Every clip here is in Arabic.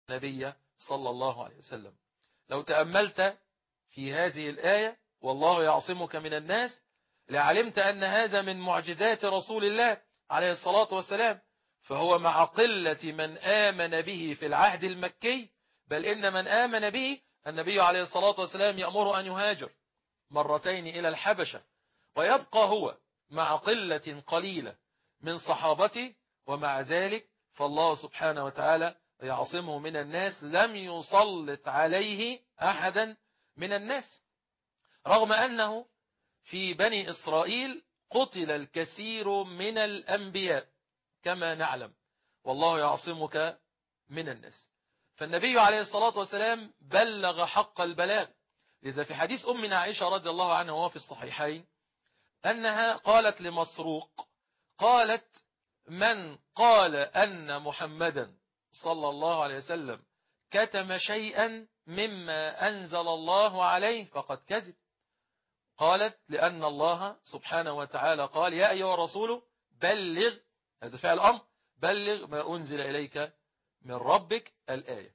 النبي صلى الله عليه وسلم. لو تأملت في هذه الآية والله يعصمك من الناس لعلمت أن هذا من معجزات رسول الله عليه الصلاة والسلام، فهو مع قلة من آمن به في العهد المكي، بل إن من آمن به النبي عليه الصلاة والسلام يأمر أن يهاجر مرتين إلى الحبشة، ويبقى هو مع قلة قليلة من صحابته، ومع ذلك فالله سبحانه وتعالى يعصمه من الناس، لم يسلط عليه أحدا من الناس، رغم أنه في بني إسرائيل قتل الكثير من الأنبياء كما نعلم، والله يعصمك من الناس. فالنبي عليه الصلاة والسلام بلغ حق البلاغ، لذا في حديث أمنا عائشة رضي الله عنها وهو في الصحيحين أنها قالت لمسروق، قالت: من قال أن محمدا صلى الله عليه وسلم كتم شيئا مما أنزل الله عليه فقد كذب. قالت: لأن الله سبحانه وتعالى قال: يا أيها الرسول بلغ، هذا فعل أمر، بلغ ما أنزل إليك من ربك الآية.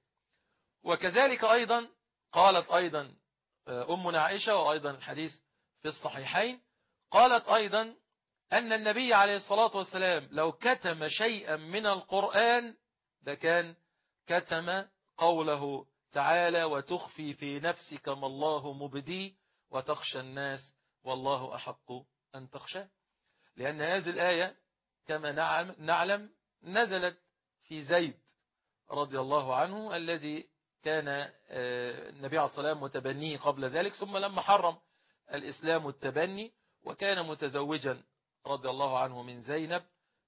وكذلك أيضا قالت أيضا أمنا عائشة، وأيضا الحديث في الصحيحين، قالت أيضا أن النبي عليه الصلاة والسلام لو كتم شيئا من القرآن لكان كتم قوله تعالى: وتخفي في نفسك ما الله مبدي وتخشى الناس والله أحق أن تخشى. لأن هذه الآية كما نعلم نزلت في زيد رضي الله عنه الذي كان النبي عليه الصلاة والسلام متبنيه قبل ذلك، ثم لما حرم الإسلام التبني وكان متزوجا رضي الله عنه من زينب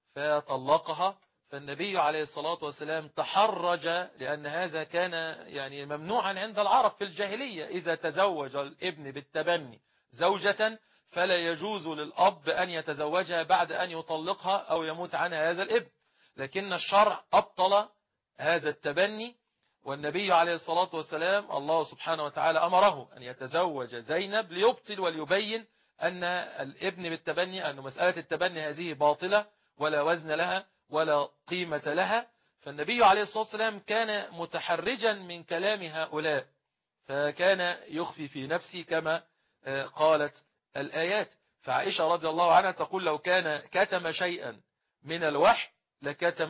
فطلقها، فالنبي عليه الصلاة والسلام تحرج، لأن هذا كان يعني ممنوعا عند العرب في الجاهلية، إذا تزوج الابن بالتبني زوجة فلا يجوز للأب أن يتزوجها بعد أن يطلقها أو يموت عنها هذا الابن، لكن الشرع أبطل هذا التبني، والنبي عليه الصلاة والسلام الله سبحانه وتعالى أمره أن يتزوج زينب ليبطل وليبين أن الابن بالتبني، أن مسألة التبني هذه باطلة ولا وزن لها ولا قيمة لها. فالنبي عليه الصلاة والسلام كان متحرجا من كلام هؤلاء، فكان يخفي في نفسه كما قالت الآيات. فعائشة رضي الله عنها تقول: لو كان كتم شيئا من الوحي لكتم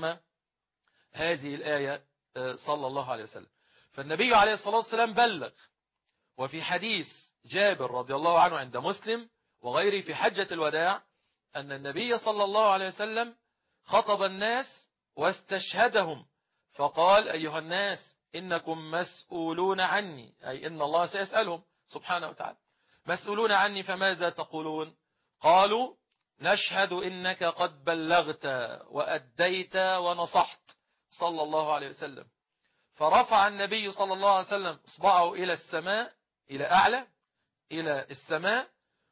هذه الآية صلى الله عليه وسلم. فالنبي عليه الصلاة والسلام بلغ. وفي حديث جابر رضي الله عنه عند مسلم وغيره في حجة الوداع أن النبي صلى الله عليه وسلم خطب الناس واستشهدهم فقال: أيها الناس إنكم مسؤولون عني، أي إن الله سيسألهم سبحانه وتعالى، مسؤولون عني فماذا تقولون؟ قالوا: نشهد إنك قد بلغت وأديت ونصحت صلى الله عليه وسلم. فرفع النبي صلى الله عليه وسلم إصبعه إلى السماء، إلى أعلى إلى السماء،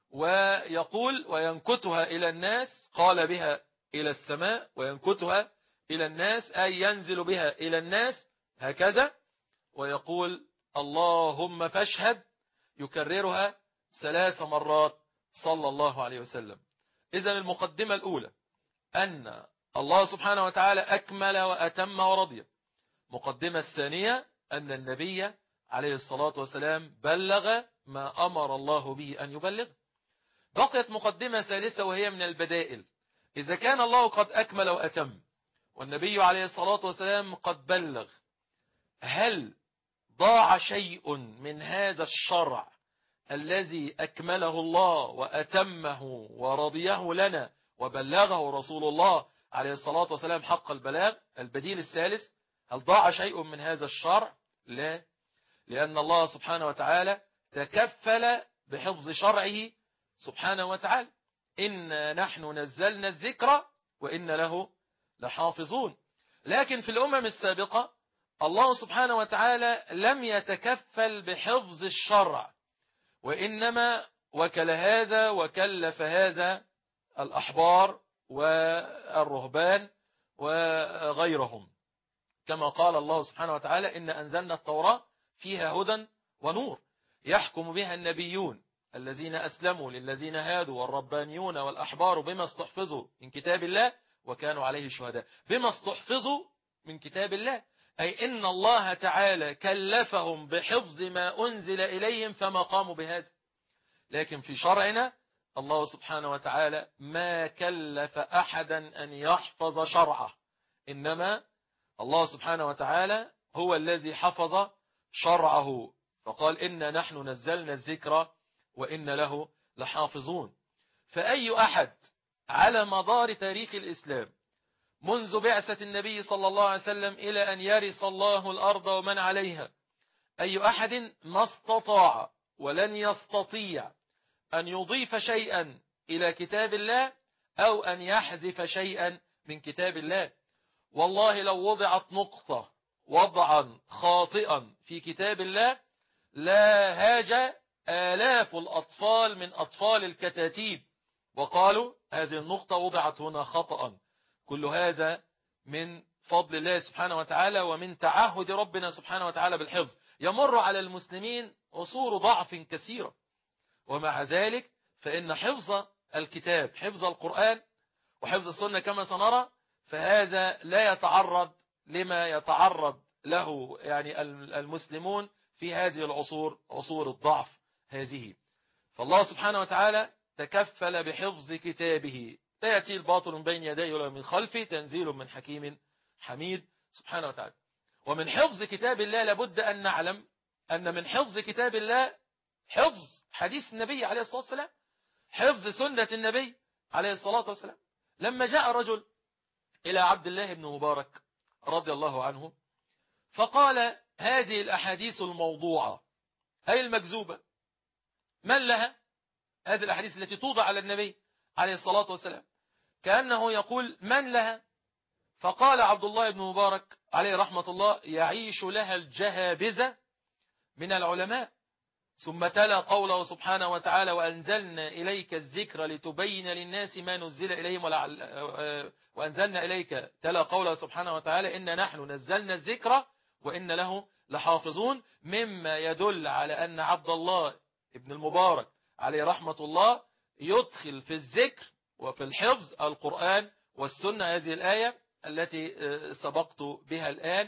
ويقول: وينكتها إلى الناس، قال بها إلى السماء وينكتها إلى الناس، أي ينزل بها إلى الناس هكذا، ويقول: اللهم فاشهد، يكررها 3 مرات صلى الله عليه وسلم. إذن المقدمة الأولى أن الله سبحانه وتعالى أكمل وأتم ورضي. مقدمة الثانية أن النبي عليه الصلاة والسلام بلغ ما أمر الله به أن يبلغ. بقيت مقدمة ثالثة وهي من البدائل. إذا كان الله قد أكمل وأتم والنبي عليه الصلاة والسلام قد بلغ، هل ضاع شيء من هذا الشرع الذي أكمله الله وأتمه ورضيه لنا وبلغه رسول الله عليه الصلاة والسلام حق البلاغ؟ البديل الثالث: هل ضاع شيء من هذا الشرع؟ لا، لأن الله سبحانه وتعالى تكفل بحفظ شرعه سبحانه وتعالى. إنا نحن نزلنا الذكر وإن له لحافظون. لكن في الأمم السابقة الله سبحانه وتعالى لم يتكفل بحفظ الشرع، وإنما وكل هذا وكلف هذا الأحبار والرهبان وغيرهم، كما قال الله سبحانه وتعالى: إن أنزلنا التوراة فيها هدى ونور يحكم بها النبيون الذين أسلموا للذين هادوا والربانيون والأحبار بما استحفظوا من كتاب الله وكانوا عليه شهداء. بما استحفظوا من كتاب الله، أي إن الله تعالى كلفهم بحفظ ما أنزل إليهم فما قاموا بهذا. لكن في شرعنا الله سبحانه وتعالى ما كلف أحدا أن يحفظ شرعه، إنما الله سبحانه وتعالى هو الذي حفظ شرعه، فقال إنا نحن نزلنا الذكر وإن له لحافظون. فأي أحد على مدار تاريخ الإسلام منذ بعثة النبي صلى الله عليه وسلم إلى أن يرث الله الأرض ومن عليها، أي أحد ما استطاع ولن يستطيع أن يضيف شيئا إلى كتاب الله أو أن يحذف شيئا من كتاب الله. والله لو وضعت نقطة وضعا خاطئا في كتاب الله لا هاج آلاف الأطفال من أطفال الكتاتيب وقالوا هذه النقطة وضعت هنا خطأ. كل هذا من فضل الله سبحانه وتعالى ومن تعهد ربنا سبحانه وتعالى بالحفظ. يمر على المسلمين عصور ضعف كثيرة، ومع ذلك فإن حفظ الكتاب، حفظ القرآن وحفظ السنة كما سنرى، فهذا لا يتعرض لما يتعرض له يعني المسلمون في هذه العصور، عصور الضعف هذه. فالله سبحانه وتعالى تكفل بحفظ كتابه، لا يأتي الباطل من بين يديه ولا من خلفه، تنزيل من حكيم حميد سبحانه وتعالى. ومن حفظ كتاب الله لابد أن نعلم أن من حفظ كتاب الله حفظ حديث النبي عليه الصلاة والسلام، حفظ سنة النبي عليه الصلاة والسلام. لما جاء رجل إلى عبد الله بن مبارك رضي الله عنه فقال هذه الأحاديث الموضوعة أي المكذوبة من لها؟ هذه الأحاديث التي توضع على النبي عليه الصلاة والسلام كأنه يقول من لها؟ فقال عبد الله بن مبارك عليه رحمة الله يعيش لها الجهابذة من العلماء. ثم تلا قوله سبحانه وتعالى وأنزلنا إليك الذكر لتبين للناس ما نزل إليهم وأنزلنا إليك تلا قوله سبحانه وتعالى إن نحن نزلنا الذكر وإن له لحافظون، مما يدل على أن عبد الله ابن المبارك عليه رحمة الله يدخل في الذكر وفي الحفظ القرآن والسنة. هذه الآية التي سبقت بها الآن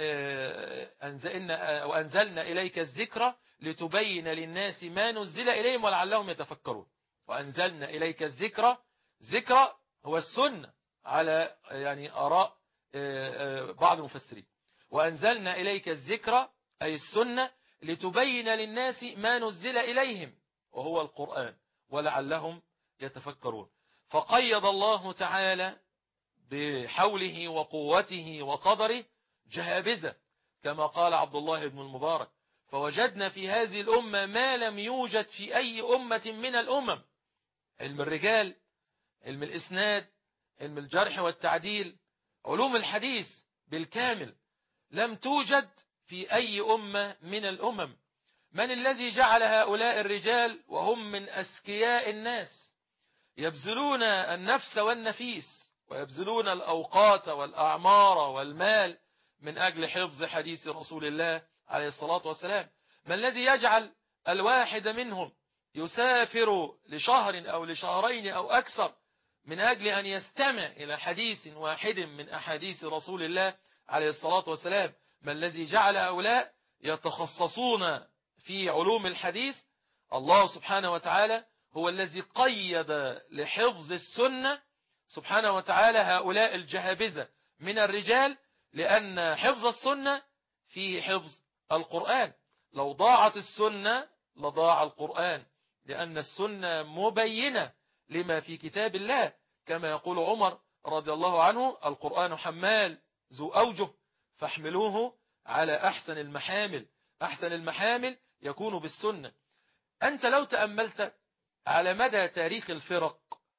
وأنزلنا إليك الذكر لتبين للناس ما نزل إليهم ولعلهم يتفكرون. وأنزلنا إليك الذكر، ذكر هو السنة على يعني آراء بعض المفسرين. وأنزلنا إليك الذكر أي السنة لتبين للناس ما نزل إليهم وهو القرآن ولعلهم يتفكرون. فقيد الله تعالى بحوله وقوته وقدره جهابذة كما قال عبد الله بن المبارك. فوجدنا في هذه الأمة ما لم يوجد في أي أمة من الأمم: علم الرجال، علم الإسناد، علم الجرح والتعديل، علوم الحديث بالكامل لم توجد في أي أمة من الأمم. من الذي جعل هؤلاء الرجال وهم من أذكياء الناس يبذلون النفس والنفيس ويبذلون الأوقات والأعمار والمال من أجل حفظ حديث رسول الله عليه الصلاة والسلام؟ ما الذي يجعل الواحد منهم يسافر لشهر أو لشهرين أو أكثر من أجل أن يستمع إلى حديث واحد من أحاديث رسول الله عليه الصلاة والسلام؟ ما الذي جعل هؤلاء يتخصصون في علوم الحديث؟ الله سبحانه وتعالى هو الذي قيد لحفظ السنة سبحانه وتعالى هؤلاء الجهابذة من الرجال، لأن حفظ السنة فيه حفظ القرآن. لو ضاعت السنة لضاع القرآن، لأن السنة مبينة لما في كتاب الله، كما يقول عمر رضي الله عنه القرآن حمال ذو أوجه فاحملوه على أحسن المحامل. أحسن المحامل يكون بالسنة. أنت لو تأملت على مدى تاريخ الفرق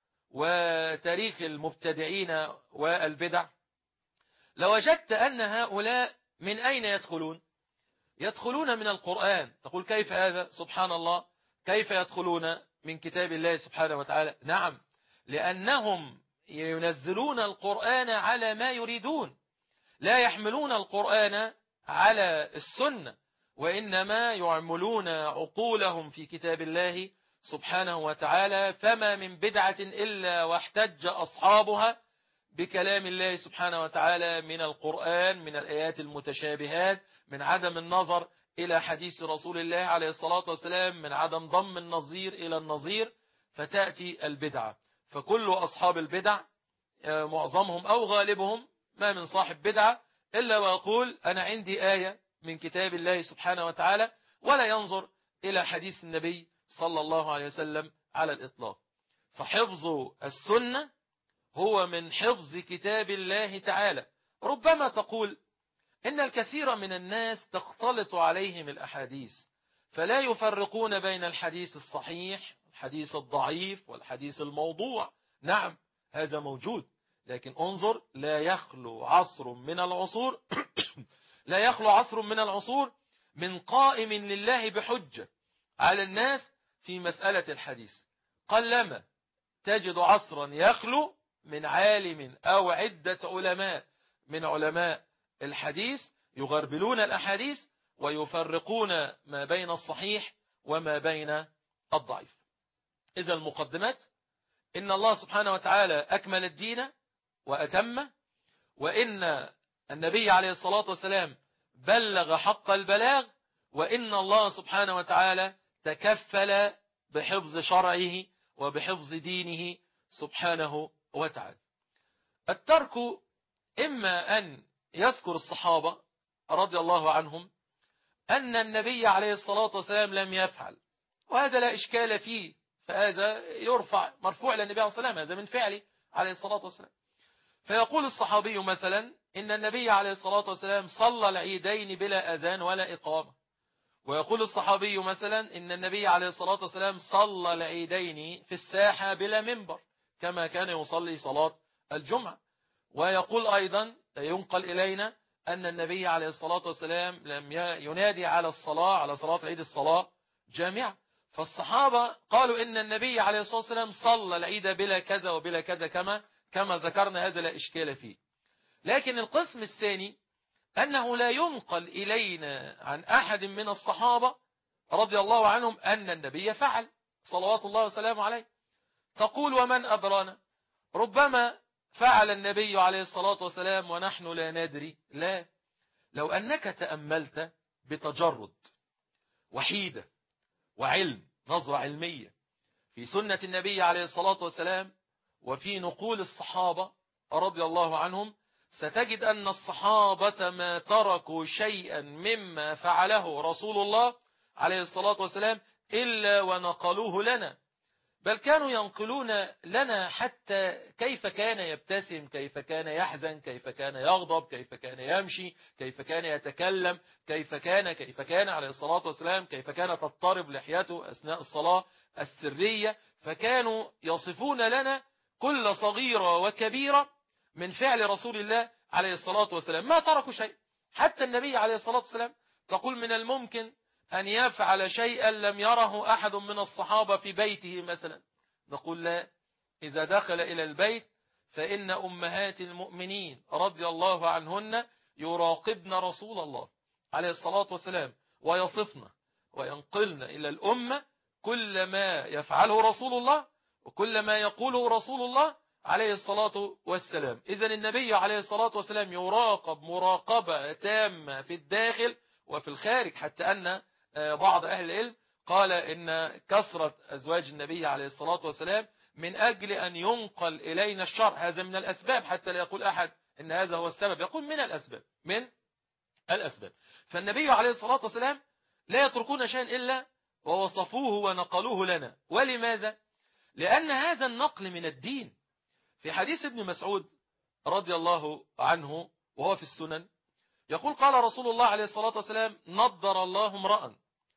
وتاريخ المبتدعين والبدع لوجدت أن هؤلاء من أين يدخلون؟ يدخلون من القرآن. تقول كيف هذا؟ سبحان الله، كيف يدخلون من كتاب الله سبحانه وتعالى؟ نعم، لأنهم ينزلون القرآن على ما يريدون، لا يحملون القرآن على السنة، وإنما يعملون عقولهم في كتاب الله سبحانه وتعالى. فما من بدعة إلا واحتج أصحابها بكلام الله سبحانه وتعالى من القرآن، من الآيات المتشابهات، من عدم النظر إلى حديث رسول الله عليه الصلاة والسلام، من عدم ضم النظير إلى النظير، فتأتي البدعة. فكل أصحاب البدع معظمهم أو غالبهم ما من صاحب بدعة إلا ويقول أنا عندي آية من كتاب الله سبحانه وتعالى، ولا ينظر إلى حديث النبي صلى الله عليه وسلم على الإطلاق. فحفظ السنة هو من حفظ كتاب الله تعالى. ربما تقول إن الكثير من الناس تختلط عليهم الأحاديث، فلا يفرقون بين الحديث الصحيح الحديث الضعيف والحديث الموضوع. نعم هذا موجود، لكن انظر، لا يخلو عصر من العصور لا يخلو عصر من العصور من قائم لله بحجة على الناس في مسألة الحديث. قلما تجد عصرا يخلو من عالم أو عدة علماء من علماء الحديث يغربلون الأحاديث ويفرقون ما بين الصحيح وما بين الضعيف. إذا المقدمات: إن الله سبحانه وتعالى أكمل الدين وأتمه، وإن النبي عليه الصلاة والسلام بلغ حق البلاغ، وإن الله سبحانه وتعالى تكفل بحفظ شرعه وبحفظ دينه سبحانه وتعالى. الترك إما أن يذكر الصحابة رضي الله عنهم أن النبي عليه الصلاة والسلام لم يفعل، وهذا لا إشكال فيه، فهذا مرفوع إلى النبي عليه الصلاة والسلام، هذا من فعله عليه الصلاة والسلام. فيقول الصحابي مثلا إن النبي عليه الصلاة والسلام صلى العيدين بلا أذان ولا إقامة، ويقول الصحابي مثلا إن النبي عليه الصلاة والسلام صلى العيدين في الساحة بلا منبر كما كان يصلي صلاة الجمعة. ويقول أيضا ينقل إلينا أن النبي عليه الصلاة والسلام لم ينادي على الصلاة على صلاة العيد الصلاة جامعة. فالصحابة قالوا إن النبي عليه الصلاة والسلام صلى العيد بلا كذا وبلا كذا كما ذكرنا، هذا لا إشكال فيه. لكن القسم الثاني أنه لا ينقل إلينا عن أحد من الصحابة رضي الله عنهم أن النبي فعل صلوات الله وسلامه عليه. تقول ومن أدرانا، ربما فعل النبي عليه الصلاة والسلام ونحن لا ندري. لا، لو أنك تأملت بتجرد وحيدة وعلم، نظرة علمية في سنة النبي عليه الصلاة والسلام وفي نقول الصحابة رضي الله عنهم، ستجد أن الصحابة ما تركوا شيئا مما فعله رسول الله عليه الصلاة والسلام إلا ونقلوه لنا، بل كانوا ينقلون لنا حتى كيف كان يبتسم، كيف كان يحزن، كيف كان يغضب، كيف كان يمشي، كيف كان يتكلم، كيف كان عليه الصلاة والسلام، كيف كانت تضطرب لحيته أثناء الصلاة السرية. فكانوا يصفون لنا كل صغيرة وكبيرة من فعل رسول الله عليه الصلاة والسلام، ما تركوا شيء. حتى النبي عليه الصلاة والسلام تقول من الممكن أن يفعل شيئا لم يره أحد من الصحابة في بيته مثلا، نقول لا، إذا دخل إلى البيت فإن أمهات المؤمنين رضي الله عنهن يراقبن رسول الله عليه الصلاة والسلام ويصفن وينقلن إلى الأمة كل ما يفعله رسول الله وكل ما يقوله رسول الله عليه الصلاة والسلام. إذن النبي عليه الصلاة والسلام يراقب مراقبة تامة في الداخل وفي الخارج، حتى أن بعض أهل العلم قال إن كثرة أزواج النبي عليه الصلاة والسلام من أجل أن ينقل إلينا الشرع، هذا من الأسباب، حتى لا يقول أحد إن هذا هو السبب، يقول من الأسباب. فالنبي عليه الصلاة والسلام لا يتركون شيئا إلا ووصفوه ونقلوه لنا. ولماذا؟ لأن هذا النقل من الدين. في حديث ابن مسعود رضي الله عنه وهو في السنن يقول قال رسول الله عليه الصلاة والسلام نضر الله امرأ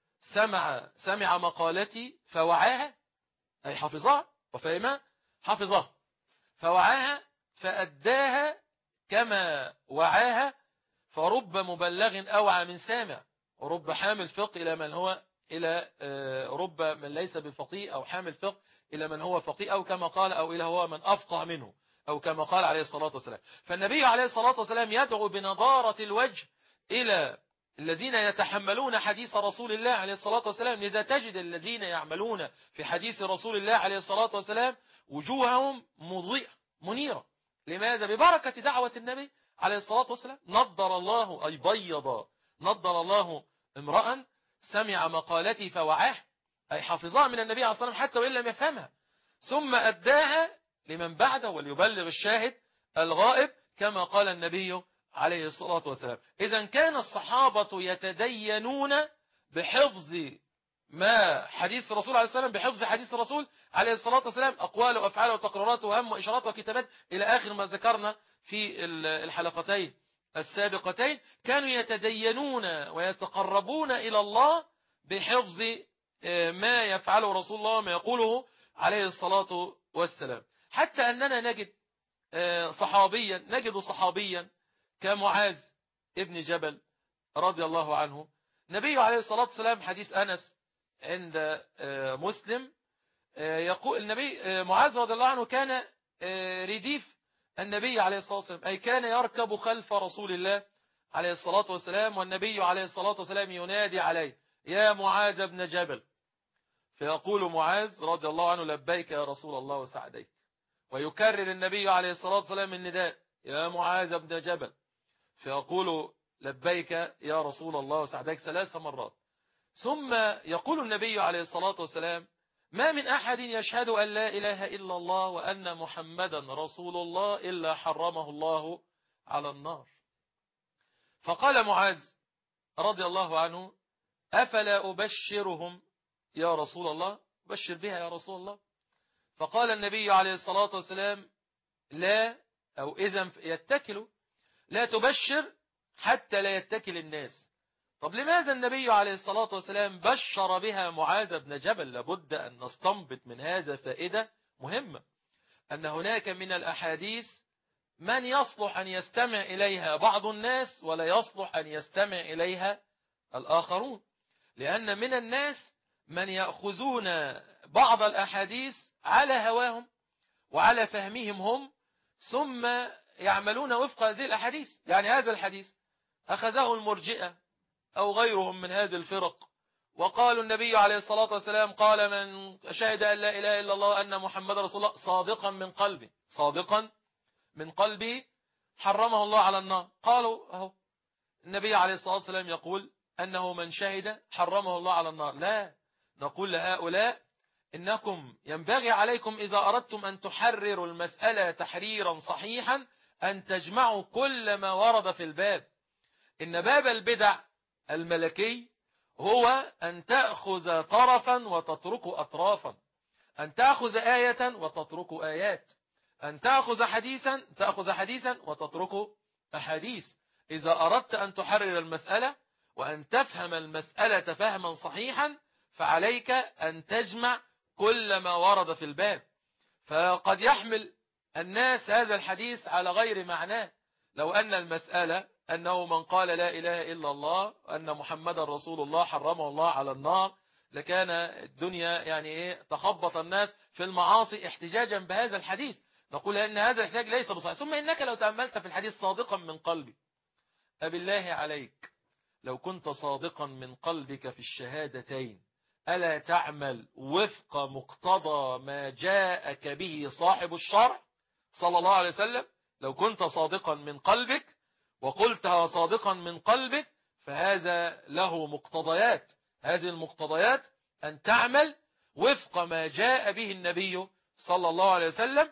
سمع مقالتي فوعاها، أي حفظها وفهمها، حفظها فوعاها فأداها كما وعاها، فرب مبلغ أوعى من سامع، ورب حامل فقه إلى من هو رب من ليس بفقيه، أو حامل فقه إلى من هو فقيه، أو كما قال أو إلى هو من أفقه منه، أو كما قال عليه الصلاة والسلام. فالنبي عليه الصلاة والسلام يدعو بنضارة الوجه إلى الذين يتحملون حديث رسول الله عليه الصلاة والسلام. لذا تجد الذين يعملون في حديث رسول الله عليه الصلاة والسلام وجوههم مضيئة منيرة، لماذا؟ ببركة دعوة النبي عليه الصلاة والسلام. نضر الله أي بيض، نضر الله امرأ سمع مقالتي فوعاه، أي حفظها من النبي عليه الصلاة والسلام حتى وإن لم يفهمها، ثم أداها لمن بعده وليبلغ الشاهد الغائب كما قال النبي عليه الصلاة والسلام. إذا كان الصحابة يتدينون بحفظ ما حديث الرسول عليه السلام، بحفظ حديث الرسول عليه الصلاة والسلام، أقوال وأفعال وتقريرات وهم وإشارات وكتابات إلى آخر ما ذكرنا في الحلقتين السابقتين. كانوا يتدينون ويتقربون إلى الله بحفظ ما يفعله رسول الله وما يقوله عليه الصلاة والسلام. حتى أننا نجد صحابيا كمعاذ ابن جبل رضي الله عنه. النبي عليه الصلاة والسلام، حديث أنس عند مسلم، يقول النبي معاذ رضي الله عنه كان رديف النبي عليه الصلاة والسلام، أي كان يركب خلف رسول الله عليه الصلاة والسلام، والنبي عليه الصلاة والسلام ينادي عليه يا معاذ بن جبل، فيقول معاذ رضي الله عنه لبيك يا رسول الله وسعديك، ويكرر النبي عليه الصلاة والسلام النداء يا معاذ بن جبل، فيقول لبيك يا رسول الله وسعديك 3 مرات. ثم يقول النبي عليه الصلاة والسلام ما من أحد يشهد أن لا إله إلا الله وأن محمدا رسول الله إلا حرمه الله على النار. فقال معاذ رضي الله عنه أفلا أبشرهم يا رسول الله، بشر بها يا رسول الله. فقال النبي عليه الصلاة والسلام لا، أو إذن يتكلوا، لا تبشر حتى لا يتكل الناس. طب لماذا النبي عليه الصلاة والسلام بشر بها معاذ بن جبل؟ لابد أن نستنبط من هذا فائدة مهمة، أن هناك من الأحاديث من يصلح أن يستمع إليها بعض الناس ولا يصلح أن يستمع إليها الآخرون، لأن من الناس من يأخذون بعض الأحاديث على هواهم وعلى فهمهم هم، ثم يعملون وفق هذه الأحاديث. يعني هذا الحديث أخذه المرجئة أو غيرهم من هذه الفرق، وقالوا النبي عليه الصلاة والسلام قال من شهد أن لا إله إلا الله أن محمد رسول الله صادقا من قلبه حرمه الله على النار. قالوا أهو النبي عليه الصلاة والسلام يقول أنه من شهد حرمه الله على النار. لا، نقول لهؤلاء إنكم ينبغي عليكم إذا أردتم أن تحرروا المسألة تحريرا صحيحا أن تجمعوا كل ما ورد في الباب. إن باب البدع الملكي هو أن تأخذ طرفا وتترك أطرافا، أن تأخذ آية وتترك آيات، أن تأخذ حديثا وتترك أحاديث. إذا أردت أن تحرر المسألة وأن تفهم المسألة فهما صحيحا فعليك أن تجمع كل ما ورد في الباب. فقد يحمل الناس هذا الحديث على غير معناه. لو أن المسألة أنه من قال لا إله إلا الله أن محمد رسول الله حرمه الله على النار لكان الدنيا يعني تخبط الناس في المعاصي احتجاجا بهذا الحديث. نقول أن هذا الاحتجاج ليس بصحيح. ثم إنك لو تأملت في الحديث صادقا من قلبك، أبالله عليك لو كنت صادقا من قلبك في الشهادتين ألا تعمل وفق مقتضى ما جاءك به صاحب الشرع صلى الله عليه وسلم؟ لو كنت صادقا من قلبك وقلتها صادقا من قلبك فهذا له مقتضيات. هذه المقتضيات أن تعمل وفق ما جاء به النبي صلى الله عليه وسلم،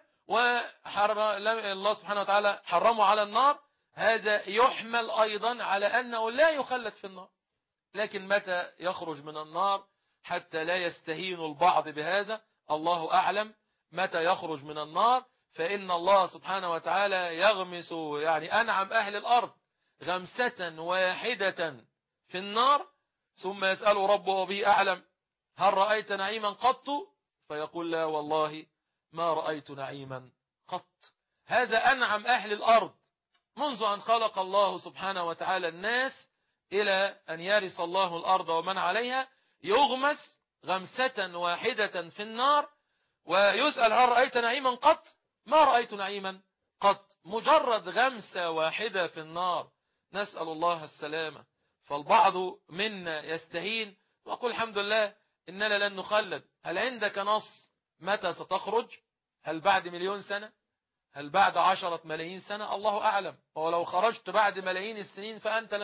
الله سبحانه وتعالى حرمه على النار. هذا يحمل أيضا على أنه لا يخلد في النار، لكن متى يخرج من النار حتى لا يستهين البعض بهذا، الله أعلم متى يخرج من النار. فإن الله سبحانه وتعالى يغمس يعني أنعم أهل الأرض غمسة واحدة في النار ثم يسأل ربه به أعلم هل رأيت نعيما قط؟ فيقول لا والله ما رأيت نعيما قط. هذا أنعم أهل الأرض منذ أن خلق الله سبحانه وتعالى الناس إلى أن يرث الله الأرض ومن عليها، يغمس غمسة واحدة في النار ويسأل هل رأيت نعيما قط؟ ما رأيت نعيما قط. مجرد غمسة واحدة في النار، نسأل الله السلامة. فالبعض منا يستهين ويقول الحمد لله إننا لن نخلد. هل عندك نص متى ستخرج؟ هل بعد 1,000,000 سنة؟ هل بعد 10 ملايين سنة؟ الله أعلم. ولو خرجت بعد ملايين السنين فأنت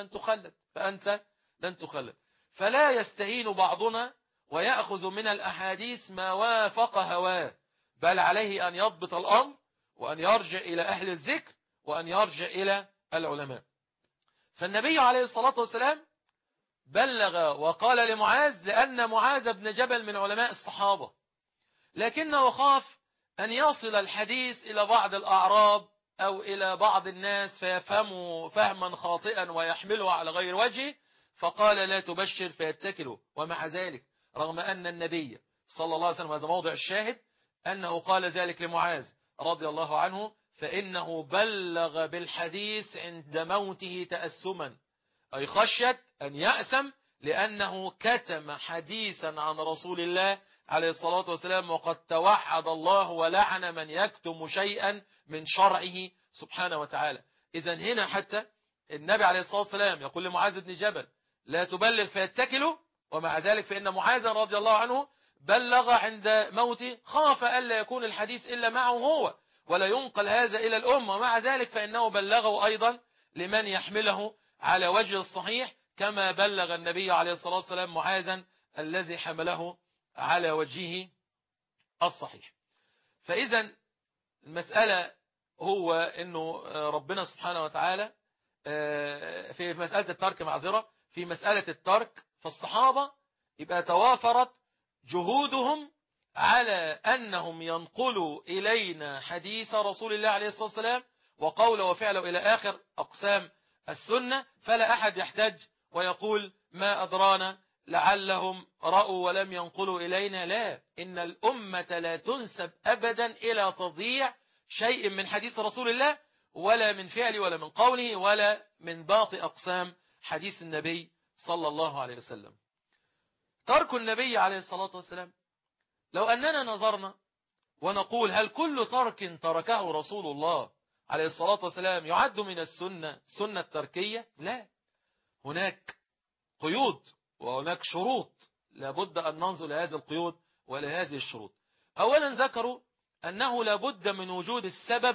لن تخلد. فلا يستهين بعضنا ويأخذ من الأحاديث ما وافق هواه، بل عليه أن يضبط الأمر، وأن يرجع إلى أهل الذكر، وأن يرجع إلى العلماء. فالنبي عليه الصلاة والسلام بلغ وقال لمعاذ، لأن معاذ بن جبل من علماء الصحابة، لكنه خاف أن يصل الحديث إلى بعض الأعراب أو إلى بعض الناس فيفهموا فهما خاطئا ويحمله على غير وجهه، فقال لا تبشر فيتكلوا. ومع ذلك رغم أن النبي صلى الله عليه وسلم، هذا موضع الشاهد، أنه قال ذلك لمعاذ رضي الله عنه، فإنه بلغ بالحديث عند موته تأسما، أي خشية أن يأسم، لأنه كتم حديثا عن رسول الله عليه الصلاة والسلام، وقد توعد الله ولعن من يكتم شيئا من شرعه سبحانه وتعالى. إذن هنا حتى النبي عليه الصلاة والسلام يقول لمعاذ بن جبل لا تبلغ فيتكلوا، ومع ذلك فإن معاذ رضي الله عنه بلغ عند موته، خاف ألا يكون الحديث إلا معه هو ولا ينقل هذا إلى الأمة، ومع ذلك فإنه بلغه أيضا لمن يحمله على وجه الصحيح، كما بلغ النبي عليه الصلاة والسلام معاذا الذي حمله على وجهه الصحيح. فإذا المسألة هو أنه ربنا سبحانه وتعالى في مسألة الترك، معذرة، في مسألة الترك فالصحابة يبقى توافرت جهودهم على أنهم ينقلوا إلينا حديث رسول الله عليه الصلاة والسلام وقوله وفعله إلى آخر أقسام السنة، فلا أحد يحتج ويقول ما أدرانا لعلهم رأوا ولم ينقلوا إلينا. لا، إن الأمة لا تنسب أبدا إلى تضييع شيء من حديث رسول الله، ولا من فعله ولا من قوله ولا من باقي أقسام حديث النبي صلى الله عليه وسلم. ترك النبي عليه الصلاة والسلام، لو أننا نظرنا ونقول هل كل ترك تركه رسول الله عليه الصلاة والسلام يعد من السنة، سنة تركية؟ لا، هناك قيود وهناك شروط لابد أن ننظر لهذه القيود ولهذه الشروط. أولا ذكروا أنه لابد من وجود السبب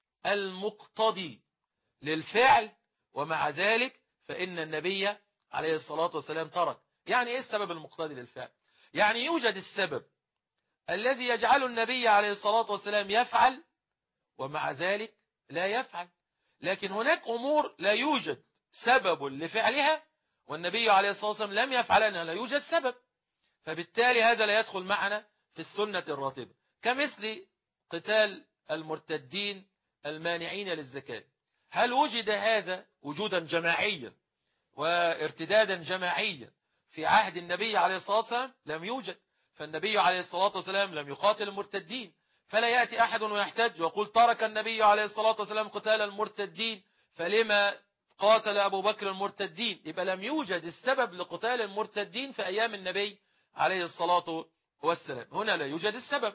المقتضي للفعل، ومع ذلك فإن النبي عليه الصلاة والسلام ترك. يعني إيه السبب المقتضي للفعل؟ يعني يوجد السبب الذي يجعل النبي عليه الصلاة والسلام يفعل ومع ذلك لا يفعل، لكن هناك أمور لا يوجد سبب لفعلها والنبي عليه الصلاة والسلام لم يفعلها، لا يوجد سبب، فبالتالي هذا لا يدخل معنا في السنة الراتبة، كمثل قتال المرتدين المانعين للزكاة. هل وجد هذا وجودا جماعيا وارتدادا جماعيا في عهد النبي عليه الصلاة والسلام؟ لم يوجد. فالنبي عليه الصلاة والسلام لم يقاتل المرتدين، فلا يأتي أحد ويحتج ويقول ترك النبي عليه الصلاة والسلام قتال المرتدين فلما قاتل أبو بكر المرتدين. يبقى لم يوجد السبب لقتال المرتدين في أيام النبي عليه الصلاة والسلام. هنا لا يوجد السبب.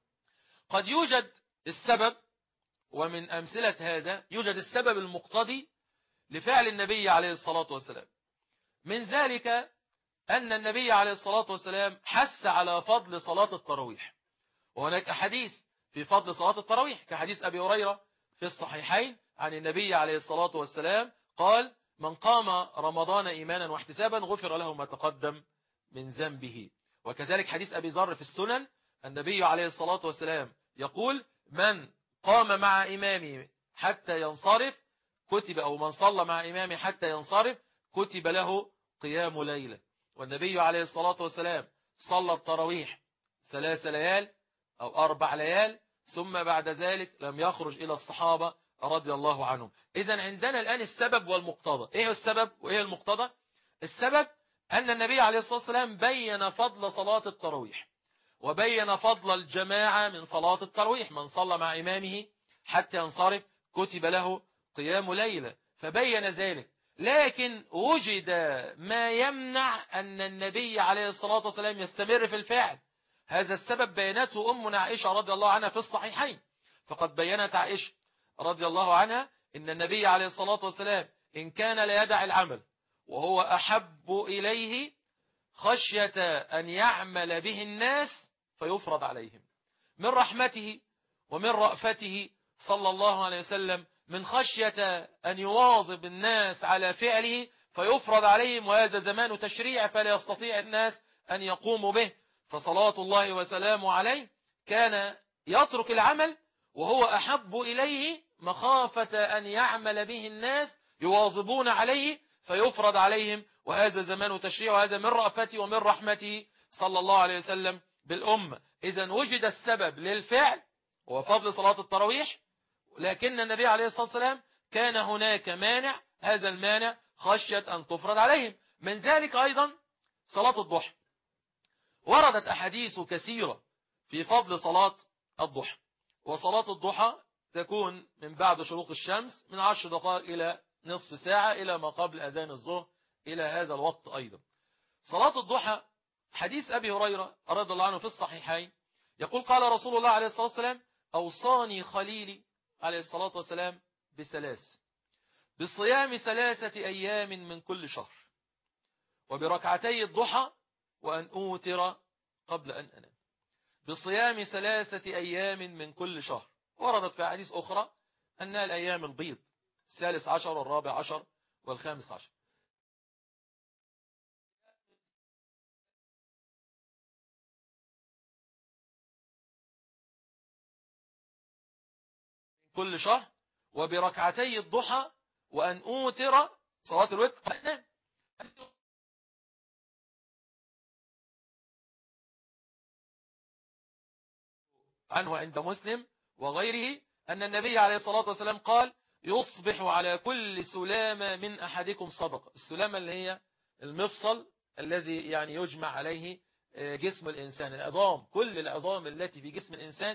قد يوجد السبب، ومن أمثلة هذا يوجد السبب المقتضي لفعل النبي عليه الصلاة والسلام. من ذلك أن النبي عليه الصلاة والسلام حث على فضل صلاة التراويح، وهناك أحاديث في فضل صلاة التراويح كحديث أبي هريرة في الصحيحين عن النبي عليه الصلاة والسلام قال من قام رمضان إيمانا واحتسابا غفر له ما تقدم من ذنبه. وكذلك حديث أبي ذر في السنن النبي عليه الصلاة والسلام يقول من قام مع إمامه حتى ينصرف كتب، أو من صلى مع إمامه حتى ينصرف كتب له قيام ليلة. والنبي عليه الصلاة والسلام صلى التراويح 3 ليال أو 4 ليال، ثم بعد ذلك لم يخرج إلى الصحابة رضي الله عنهم. إذن عندنا الآن السبب والمقتضى. إيه السبب وإيه المقتضى؟ السبب أن النبي عليه الصلاة والسلام بين فضل صلاة التراويح، وبين فضل الجماعة من صلاة التراويح، من صلى مع إمامه حتى ينصرف كتب له قيام ليلة، فبين ذلك. لكن وجد ما يمنع أن النبي عليه الصلاة والسلام يستمر في الفعل. هذا السبب بينته أمنا عائشة رضي الله عنها في الصحيحين، فقد بينت عائشة رضي الله عنها إن النبي عليه الصلاة والسلام إن كان لا يدع العمل وهو أحب إليه خشية أن يعمل به الناس فيفرض عليهم، من رحمته ومن رأفته صلى الله عليه وسلم من خشية أن يواظب الناس على فعله فيفرض عليهم، وهذا زمان تشريع فلا يستطيع الناس أن يقوموا به. فصلاة الله وسلامه عليه كان يترك العمل وهو أحب إليه مخافة أن يعمل به الناس يواظبون عليه فيفرض عليهم، وهذا زمان تشريع، وهذا من رأفته ومن رحمته صلى الله عليه وسلم بالأمة. إذن وجد السبب للفعل وفضل صلاة التراويح، لكن النبي عليه الصلاة والسلام كان هناك مانع، هذا المانع خشية أن تفرض عليهم. من ذلك أيضا صلاة الضحى، وردت أحاديث كثيرة في فضل صلاة الضحى. وصلاة الضحى تكون من بعد شروق الشمس من 10 دقائق إلى نصف ساعة إلى ما قبل أذان الظهر إلى هذا الوقت أيضا. صلاة الضحى حديث أبي هريرة رضي الله عنه في الصحيحين يقول قال رسول الله عليه الصلاة والسلام أوصاني خليلي عليه الصلاة والسلام بثلاث: بصيام 3 أيام من كل شهر، وبركعتي الضحى، وأن أوتر قبل أن أنام. بصيام 3 أيام من كل شهر، وردت في حديث أخرى أنها الأيام البيض 13 والرابع والخامس عشر. كل شهر، وبركعتي الضحى، وأن أوتر صلاة الوتر فأنام. عنه عند مسلم وغيره أن النبي عليه الصلاة والسلام قال يصبح على كل سلامة من أحدكم صدقة. السلامة اللي هي المفصل الذي يعني يجمع عليه جسم الإنسان، العظام، كل العظام التي في جسم الإنسان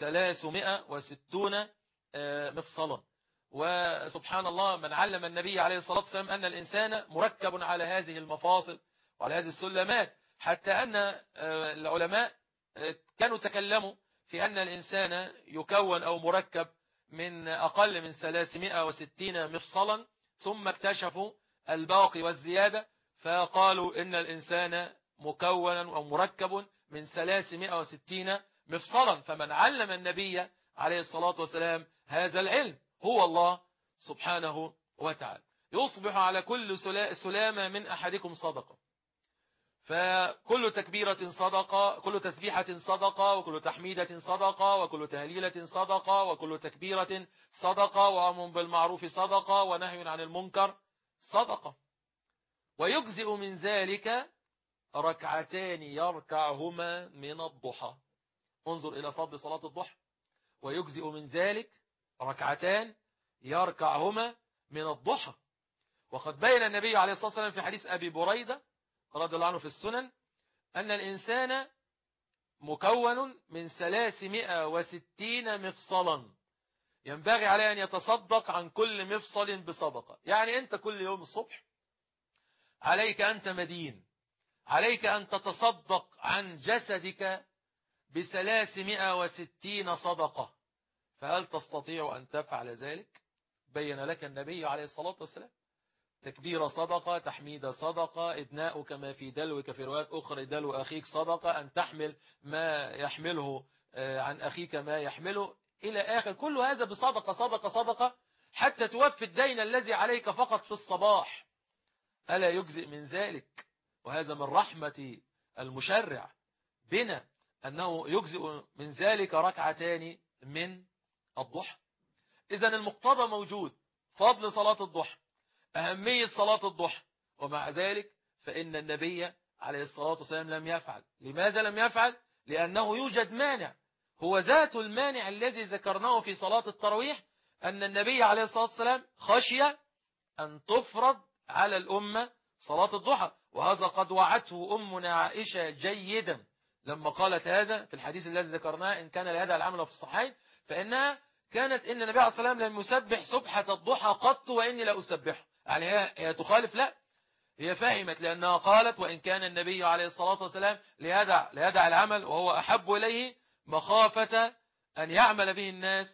360 مفصلا. وسبحان الله من علم النبي عليه الصلاة والسلام أن الإنسان مركب على هذه المفاصل وعلى هذه السلمات، حتى أن العلماء كانوا تكلموا في أن الإنسان يكون أو مركب من أقل من 360 مفصلا، ثم اكتشفوا الباقي والزيادة فقالوا إن الإنسان مكون أو مركب من 360 مفصلا. فمن علم النبي عليه الصلاة والسلام هذا العلم هو الله سبحانه وتعالى. يصبح على كل سلامة من أحدكم صدقة، فكل تكبيرة صدقة، كل تسبيحة صدقة، وكل تحميدة صدقة، وكل تهليلة صدقة، وكل تكبيرة صدقة، وأمر بالمعروف صدقة، ونهي عن المنكر صدقة. ويجزئ من ذلك ركعتان يركعهما من الضحى. انظر إلى فضل صلاة الضحى. ويجزئ من ذلك ركعتان يركعهما من الضحى. وقد بين النبي عليه الصلاة والسلام في حديث أبي بريدة رضي الله عنه في السنن أن الإنسان مكون من 360 مفصلا، ينبغي عليه أن يتصدق عن كل مفصل بصدقة. يعني أنت كل يوم الصبح عليك أنت مدين، عليك أن تتصدق عن جسدك ب360 صدقة. فهل تستطيع أن تفعل ذلك؟ بين لك النبي عليه الصلاة والسلام: تكبير صدقة، تحميد صدقة، إدناؤك ما في دلوك، في روايات أخرى دلو أخيك صدقة، أن تحمل ما يحمله عن أخيك ما يحمله، إلى آخر. كل هذا بصدقة صدقة صدقة حتى توفي الدين الذي عليك فقط في الصباح. ألا يجزئ من ذلك؟ وهذا من رحمة المشرع بنا أنه يجزئ من ذلك ركعتان من الضحى. إذن المقتضى موجود، فضل صلاة الضحى، أهمية صلاة الضحى، ومع ذلك فإن النبي عليه الصلاة والسلام لم يفعل. لماذا لم يفعل؟ لأنه يوجد مانع، هو ذات المانع الذي ذكرناه في صلاة التراويح، أن النبي عليه الصلاة والسلام خشي أن تفرض على الأمة صلاة الضحى. وهذا قد وعته أمنا عائشة جيدا لما قالت هذا في الحديث الذي ذكرناه: إن كان لهذا العمل في الصحيح، فإنها كانت إن النبي عليه الصلاة والسلام لم يسبح سبحة الضحى قط وإني لا أسبحه. يعني هي تخالف؟ لا، هي فهمت، لأنها قالت: وإن كان النبي عليه الصلاة والسلام ليدع العمل وهو أحب إليه مخافة أن يعمل به الناس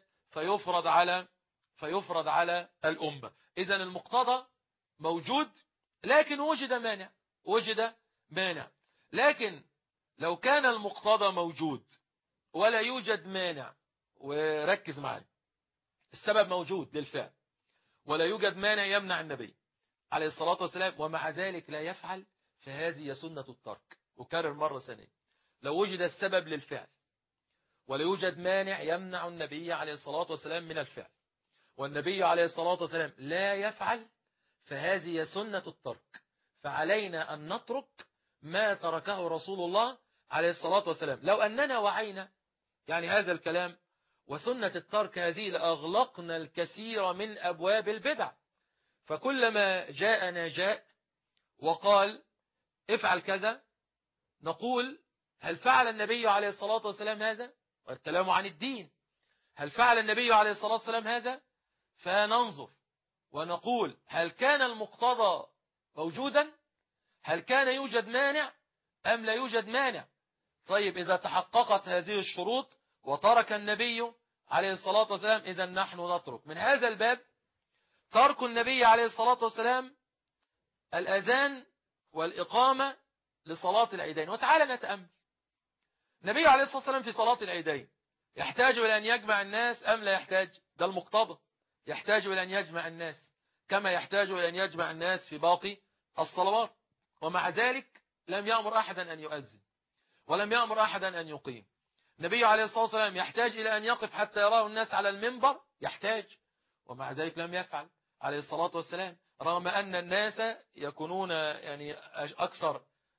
فيفرض على الأمة. إذن المقتضى موجود، لكن وجد مانع. لكن لو كان المقتضى موجود ولا يوجد مانع، وركز معي، السبب موجود للفعل ولا يوجد مانع يمنع النبي عليه الصلاة والسلام ومع ذلك لا يفعل، فهذه سنة الترك. أكرر مرة ثانية، لو وجد السبب للفعل ولا يوجد مانع يمنع النبي عليه الصلاة والسلام من الفعل والنبي عليه الصلاة والسلام لا يفعل، فهذه سنة الترك. فعلينا أن نترك ما تركه رسول الله عليه الصلاة والسلام. لو أننا وعينا يعني هذا الكلام وسنة الترك هذه لأغلقنا الكثير من أبواب البدع. فكلما جاءنا جاء وقال افعل كذا، نقول هل فعل النبي عليه الصلاة والسلام هذا؟ والكلام عن الدين، هل فعل النبي عليه الصلاة والسلام هذا؟ فننظر ونقول هل كان المقتضى موجودا؟ هل كان يوجد مانع أم لا يوجد مانع؟ طيب إذا تحققت هذه الشروط وترك النبي عليه الصلاة والسلام، إذا نحن نترك. من هذا الباب ترك النبي عليه الصلاة والسلام الأذان والإقامة لصلاة العيدين. وتعالى نتأمل، النبي عليه الصلاة والسلام في صلاة العيدين يحتاج إلى أن يجمع الناس أم لا يحتاج؟ ده المقتضى، يحتاج إلى أن يجمع الناس كما يحتاج إلى أن يجمع الناس في باقي الصلوات، ومع ذلك لم يأمر أحدا أن يؤذن ولم يأمر أحدا أن يقيم. النبي عليه الصلاة والسلام يحتاج إلى أن يقف حتى يراه الناس على المنبر، يحتاج، ومع ذلك لم يفعل عليه الصلاة والسلام، رغم أن الناس يكونون يعني أكثر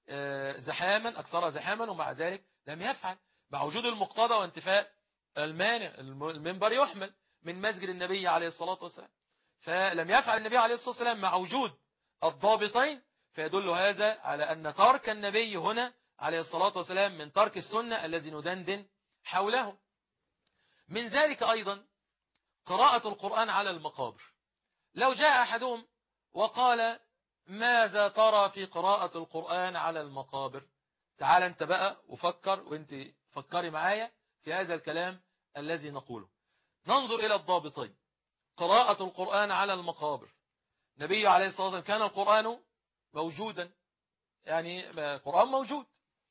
زحاما ومع ذلك لم يفعل، مع وجود المقتضى وانتفاء المانع. المنبر يحمل من مسجد النبي عليه الصلاة والسلام، فلم يفعل النبي عليه الصلاة والسلام مع وجود الضابطين، فيدل هذا على أن ترك النبي هنا عليه الصلاة والسلام من ترك السنة الذي ندندن حوله. من ذلك أيضا قراءة القرآن على المقابر. لو جاء أحدهم وقال ماذا ترى في قراءة القرآن على المقابر؟ تعال انت بقى وفكر، وانت فكري معايا في هذا الكلام الذي نقوله. ننظر إلى الضابطين. قراءة القرآن على المقابر، النبي عليه الصلاة والسلام كان القرآن موجودا، يعني القرآن موجود.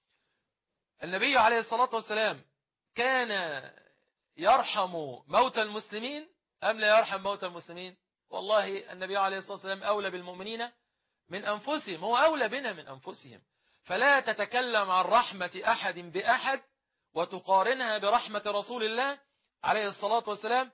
النبي عليه الصلاة والسلام كان يرحم موتى المسلمين أم لا يرحم موتى المسلمين؟ والله النبي عليه الصلاة والسلام أولى بالمؤمنين من أنفسهم، هو أولى بنا من أنفسهم. فلا تتكلم عن رحمة أحد بأحد وتقارنها برحمة رسول الله عليه الصلاة والسلام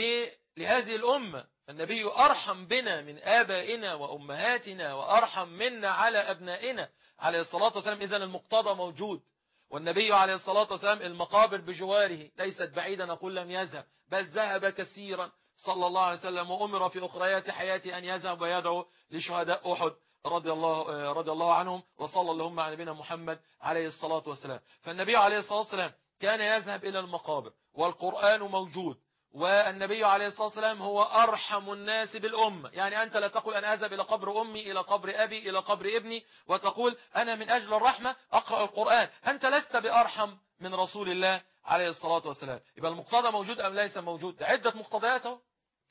لهذه الأمة. النبي أرحم بنا من آبائنا وأمهاتنا وأرحم منا على أبنائنا عليه الصلاة والسلام. إذن المقتضى موجود، والنبي عليه الصلاة والسلام المقابر بجواره ليست بعيدة، نقول لم يذهب، بل ذهب كثيرا صلى الله عليه وسلم، وأمر في أخريات حياته أن يذهب ويدعو لشهداء أحد رضي الله عنهم، وصلى اللهم على نبينا محمد عليه الصلاة والسلام. فالنبي عليه الصلاة والسلام كان يذهب إلى المقابر والقرآن موجود، والنبي عليه الصلاة والسلام هو أرحم الناس بالأمة. يعني أنت لا تقول أنا أذهب إلى قبر أمي، إلى قبر أبي، إلى قبر ابني، وتقول أنا من أجل الرحمة أقرأ القرآن، أنت لست بأرحم من رسول الله عليه الصلاة والسلام. يبقى المقتضى موجود أم ليس موجود؟ عدة مقتضياته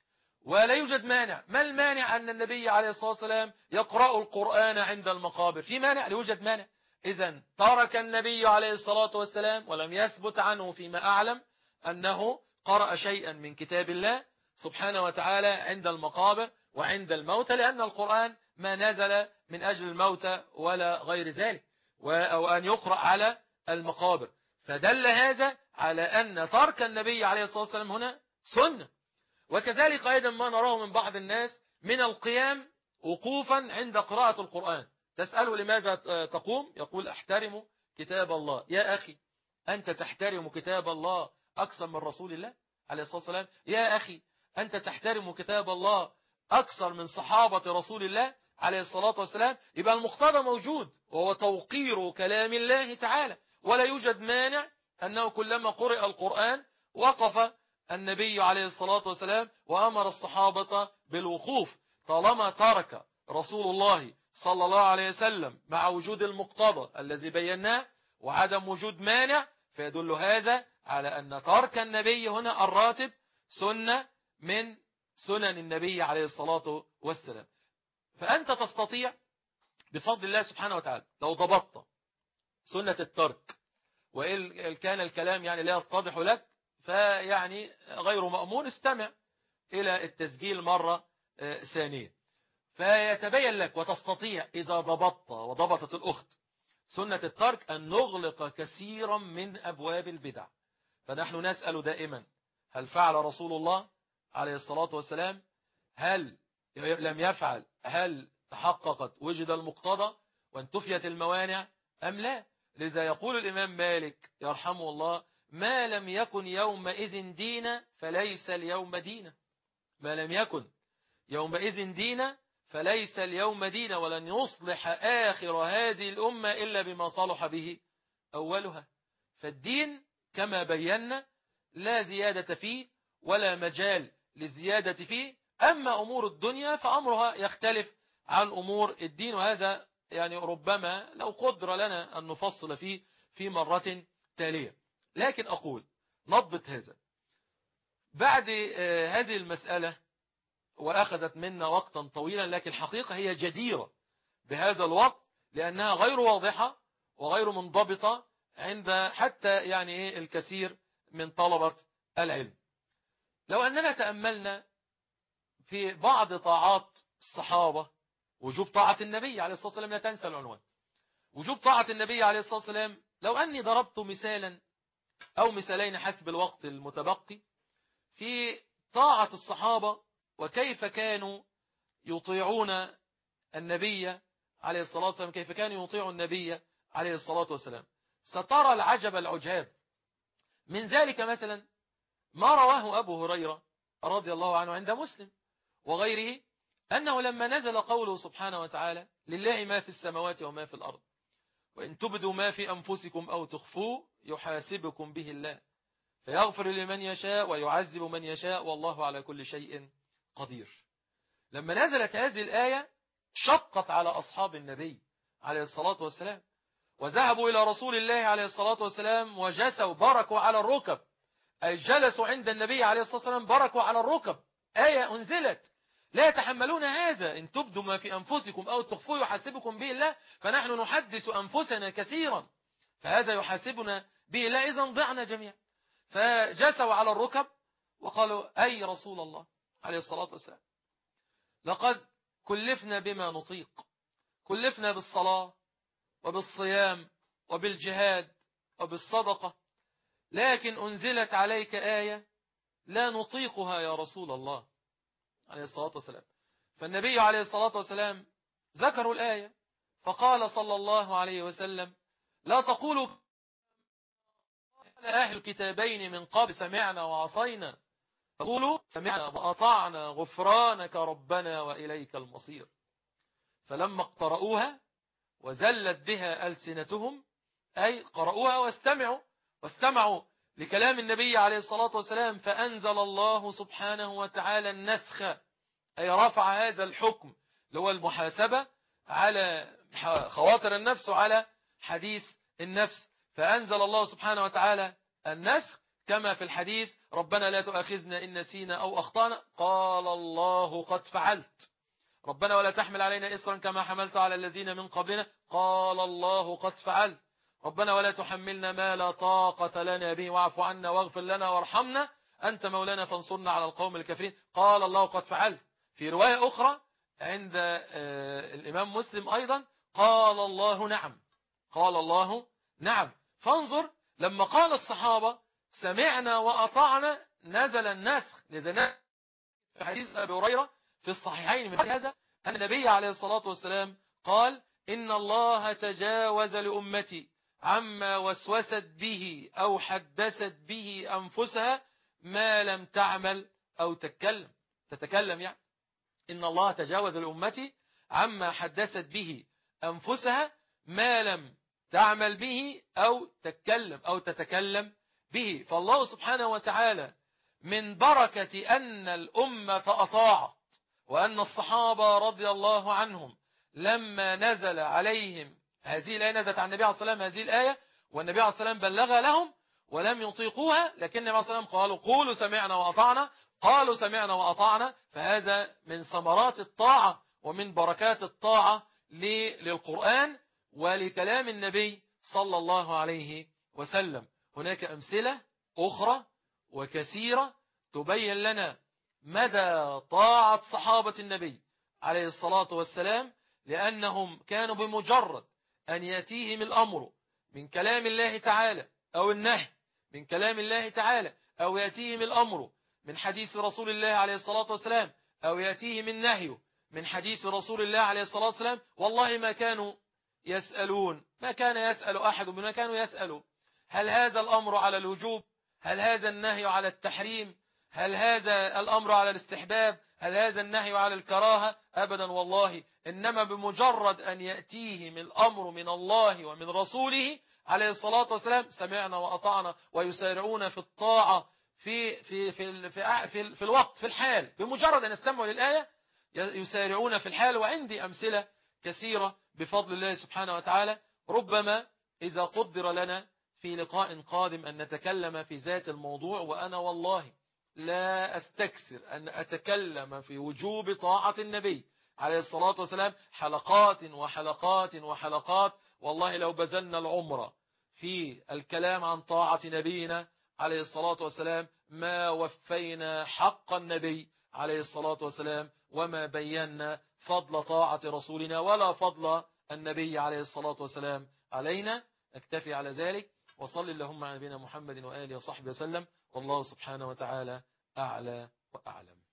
ولا يوجد مانع. ما المانع أن النبي عليه الصلاة والسلام يقرأ القرآن عند المقابر؟ في مانع؟ لا يوجد مانع. إذن ترك النبي عليه الصلاة والسلام ولم يثبت عنه فيما أعلم أنه قرأ شيئا من كتاب الله سبحانه وتعالى عند المقابر وعند الموتى، لأن القرآن ما نزل من أجل الموتى ولا غير ذلك، أو أن يقرأ على المقابر. فدل هذا على أن ترك النبي عليه الصلاة والسلام هنا سنة. وكذلك أيضا ما نراه من بعض الناس من القيام وقوفا عند قراءة القرآن. تسأله لماذا تقوم؟ يقول احترم كتاب الله. يا أخي، أنت تحترم كتاب الله أكثر من رسول الله عليه الصلاة والسلام؟ يا أخي، أنت تحترم كتاب الله أكثر من صحابة رسول الله عليه الصلاة والسلام؟ يبقى المقتضى موجود، وهو توقير كلام الله تعالى. ولا يوجد مانع أنه كلما قرئ القرآن وقف النبي عليه الصلاة والسلام وأمر الصحابة بالوقوف، طالما ترك رسول الله صلى الله عليه وسلم مع وجود المقتضى الذي بيناه وعدم وجود مانع، فيدل هذا على أن ترك النبي هنا الراتب سنة من سنن النبي عليه الصلاة والسلام. فأنت تستطيع بفضل الله سبحانه وتعالى لو ضبطت سنة الترك، وإن كان الكلام يعني لا يتضح لك فيعني غير مأمون، استمع إلى التسجيل مرة ثانية. فيتبين لك وتستطيع إذا ضبطت وضبطت الأخت سنة الترك أن نغلق كثيرا من أبواب البدع. فنحن نسأل دائما هل فعل رسول الله عليه الصلاة والسلام؟ هل لم يفعل؟ هل تحققت وجد المقتضى وانتفيت الموانع أم لا؟ لذا يقول الإمام مالك يرحمه الله: ما لم يكن يومئذ دين فليس اليوم دين. ما لم يكن يومئذ دين فليس اليوم دين، ولن يصلح آخر هذه الأمة إلا بما صلح به أولها. فالدين كما بينا لا زيادة فيه ولا مجال للزيادة فيه. أما أمور الدنيا فأمرها يختلف عن أمور الدين، وهذا يعني ربما لو قدر لنا أن نفصل فيه في مرة تالية. لكن أقول نضبط هذا بعد هذه المسألة، وأخذت منا وقتا طويلا، لكن الحقيقة هي جديرة بهذا الوقت لأنها غير واضحة وغير منضبطة عند حتى يعني الكثير من طلبة العلم. لو أننا تأملنا في بعض طاعات الصحابة، وجوب طاعة النبي عليه الصلاة والسلام، لا تنسى العنوان، وجوب طاعة النبي عليه الصلاة والسلام. لو أني ضربت مثالا أو مثالين حسب الوقت المتبقي في طاعة الصحابة وكيف كانوا يطيعون النبي عليه الصلاة والسلام، كيف كانوا يطيعوا النبي عليه الصلاة والسلام، سترى العجب العجاب. من ذلك مثلا ما رواه أبو هريرة رضي الله عنه عند مسلم وغيره، أنه لما نزل قوله سبحانه وتعالى: لله ما في السماوات وما في الأرض وإن تبدوا ما في أنفسكم أو تخفوه يحاسبكم به الله فيغفر لمن يشاء ويعذب من يشاء والله على كل شيء قدير. لما نزلت هذه الآية شقت على أصحاب النبي عليه الصلاة والسلام، وذهبوا إلى رسول الله عليه الصلاة والسلام وجسوا بركوا على الركب، أي جلسوا عند النبي عليه الصلاة والسلام بركوا على الركب. آية أنزلت لا يتحملون هذا: إن تبدوا ما في أنفسكم أو تخفوه يحاسبكم به الله. فنحن نحدث أنفسنا كثيرا، فهذا يحاسبنا به الله، إذن ضعنا جميعا. فجسوا على الركب وقالوا: أي رسول الله عليه الصلاة والسلام، لقد كلفنا بما نطيق، كلفنا بالصلاة وبالصيام وبالجهاد وبالصدقة، لكن أنزلت عليك آية لا نطيقها يا رسول الله عليه الصلاة والسلام. فالنبي عليه الصلاة والسلام ذكروا الآية فقال صلى الله عليه وسلم: لا تقولوا أهل الكتابين من قبل سمعنا وعصينا، فقولوا سمعنا وأطعنا غفرانك ربنا وإليك المصير. فلما اقترؤوها وزلت بها ألسنتهم، أي قرأوها واستمعوا لكلام النبي عليه الصلاة والسلام، فأنزل الله سبحانه وتعالى النسخ، أي رفع هذا الحكم اللي هو المحاسبة على خواطر النفس وعلى حديث النفس. فأنزل الله سبحانه وتعالى النسخ كما في الحديث: ربنا لا تؤاخذنا إن نسينا أو أخطأنا، قال الله قد فعلت. ربنا ولا تحمل علينا إصرا كما حملت على الذين من قبلنا، قال الله قد فعلت. ربنا ولا تحملنا ما لا طاقة لنا به واعف عنا واغفر لنا وارحمنا أنت مولانا فانصرنا على القوم الكافرين، قال الله قد فعلت. في رواية أخرى عند الإمام مسلم أيضا: قال الله نعم، قال الله نعم. فانظر لما قال الصحابة سمعنا وأطعنا نزل النسخ. لذلك في حديث أبي هريرة في الصحيحين من هذا أن النبي عليه الصلاة والسلام قال: إن الله تجاوز لأمتي عما وسوست به أو حدثت به أنفسها ما لم تعمل أو تتكلم يعني. إن الله تجاوز لأمتي عما حدثت به أنفسها ما لم تعمل به أو تتكلم به. فالله سبحانه وتعالى من بركة أن الأمة أطاعت، وأن الصحابة رضي الله عنهم لما نزل عليهم هذه الآية، نزلت عن النبي عليه الصلاة والسلام هذه الآية، والنبي عليه الصلاة والسلام بلغها لهم ولم يطيقوها، لكن النبي عليه الصلاة والسلام قالوا: قولوا سمعنا وأطعنا، قالوا سمعنا وأطعنا. فهذا من ثمرات الطاعة ومن بركات الطاعة للقرآن ولكلام النبي صلى الله عليه وسلم. هناك أمثلة أخرى وكثيرة تبين لنا مدى طاعة صحابة النبي عليه الصلاة والسلام، لأنهم كانوا بمجرد أن يأتيهم الأمر من كلام الله تعالى أو النهي من كلام الله تعالى، أو يأتيهم الأمر من حديث رسول الله عليه الصلاة والسلام، أو يأتيهم النهي من حديث رسول الله عليه الصلاة والسلام، والله ما كانوا يسألون، ما كان يسأل أحد بما كانوا يسألوا. هل هذا الأمر على الوجوب؟ هل هذا النهي على التحريم؟ هل هذا الأمر على الاستحباب؟ هل هذا النهي على الكراهة؟ أبدا والله، إنما بمجرد أن يأتيهم الأمر من الله ومن رسوله عليه الصلاة والسلام سمعنا وأطعنا، ويسارعون في الطاعة في الوقت، في الحال، بمجرد أن يستمعوا للآية يسارعون في الحال. وعندي أمثلة كثيرة بفضل الله سبحانه وتعالى. ربما إذا قدر لنا في لقاء قادم أن نتكلم في ذات الموضوع، وأنا والله لا أستكثر أن أتكلم في وجوب طاعة النبي عليه الصلاة والسلام حلقات وحلقات وحلقات. والله لو بذلنا العمر في الكلام عن طاعة نبينا عليه الصلاة والسلام ما وفينا حق النبي عليه الصلاة والسلام، وما بينا فضل طاعة رسولنا ولا فضل النبي عليه الصلاة والسلام علينا. أكتفي على ذلك، وصل اللهم على نبينا محمد وآله وصحبه وسلم، والله سبحانه وتعالى أعلى وأعلم.